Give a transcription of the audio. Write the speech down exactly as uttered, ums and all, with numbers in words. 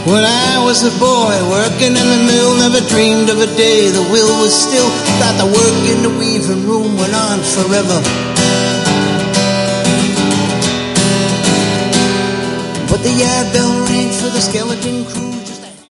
When I was a boy working in the mill, never dreamed of a day the wheel was still. Thought the work in the weaving room went on forever. But the yard bell rang for the skeleton crew.